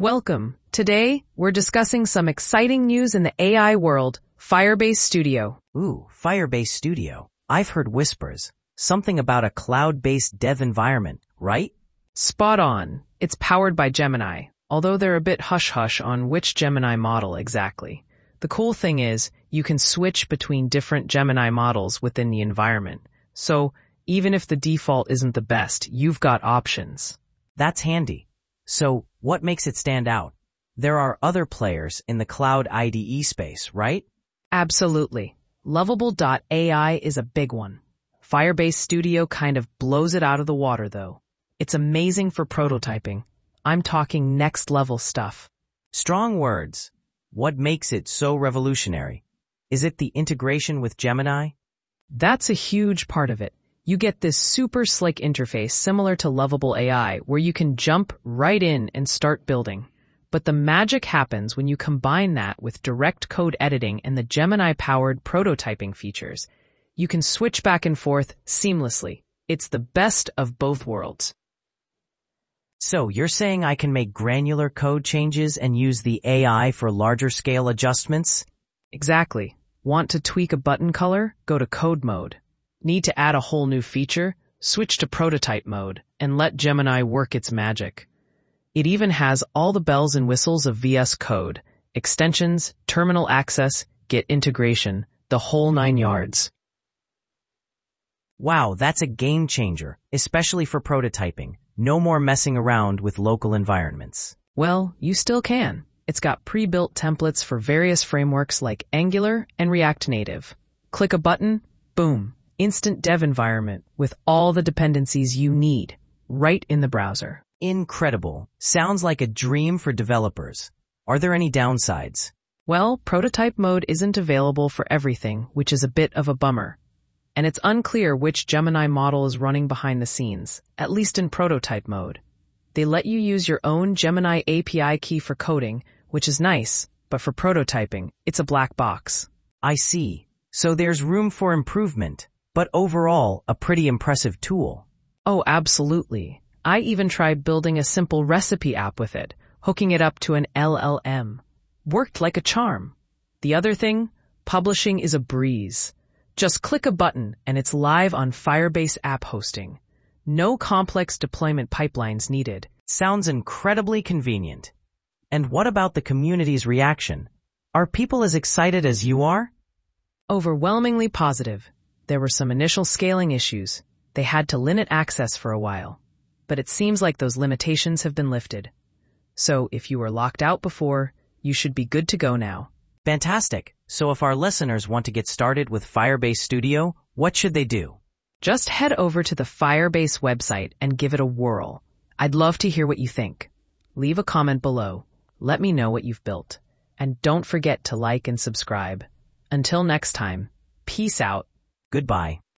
Welcome. Today, we're discussing some exciting news in the AI world, Firebase Studio. Ooh, Firebase Studio. I've heard whispers. Something about a cloud-based dev environment, right? Spot on. It's powered by Gemini, although they're a bit hush-hush on which Gemini model exactly. The cool thing is, you can switch between different Gemini models within the environment. So, even if the default isn't the best, you've got options. That's handy. So, what makes it stand out? There are other players in the cloud IDE space, right? Absolutely. Lovable.ai is a big one. Firebase Studio kind of blows it out of the water, though. It's amazing for prototyping. I'm talking next-level stuff. Strong words. What makes it so revolutionary? Is it the integration with Gemini? That's a huge part of it. You get this super slick interface similar to Lovable AI where you can jump right in and start building. But the magic happens when you combine that with direct code editing and the Gemini-powered prototyping features. You can switch back and forth seamlessly. It's the best of both worlds. So, you're saying I can make granular code changes and use the AI for larger-scale adjustments? Exactly. Want to tweak a button color? Go to code mode. Need to add a whole new feature? Switch to prototype mode and let Gemini work its magic. It even has all the bells and whistles of VS Code, extensions, terminal access, Git integration, the whole 9 yards. Wow, that's a game changer, especially for prototyping. No more messing around with local environments. Well, you still can. It's got pre-built templates for various frameworks like Angular and React Native. Click a button, boom. Instant dev environment with all the dependencies you need right in the browser. Incredible. Sounds like a dream for developers. Are there any downsides? Well, prototype mode isn't available for everything, which is a bit of a bummer. And it's unclear which Gemini model is running behind the scenes, at least in prototype mode. They let you use your own Gemini API key for coding, which is nice, but for prototyping, it's a black box. I see. So there's room for improvement. But overall, a pretty impressive tool. Oh, absolutely. I even tried building a simple recipe app with it, hooking it up to an LLM. Worked like a charm. The other thing, publishing is a breeze. Just click a button and it's live on Firebase app hosting. No complex deployment pipelines needed. Sounds incredibly convenient. And what about the community's reaction? Are people as excited as you are? Overwhelmingly positive. There were some initial scaling issues. They had to limit access for a while. But it seems like those limitations have been lifted. So if you were locked out before, you should be good to go now. Fantastic. So if our listeners want to get started with Firebase Studio, what should they do? Just head over to the Firebase website and give it a whirl. I'd love to hear what you think. Leave a comment below. Let me know what you've built. And don't forget to like and subscribe. Until next time, peace out. Goodbye.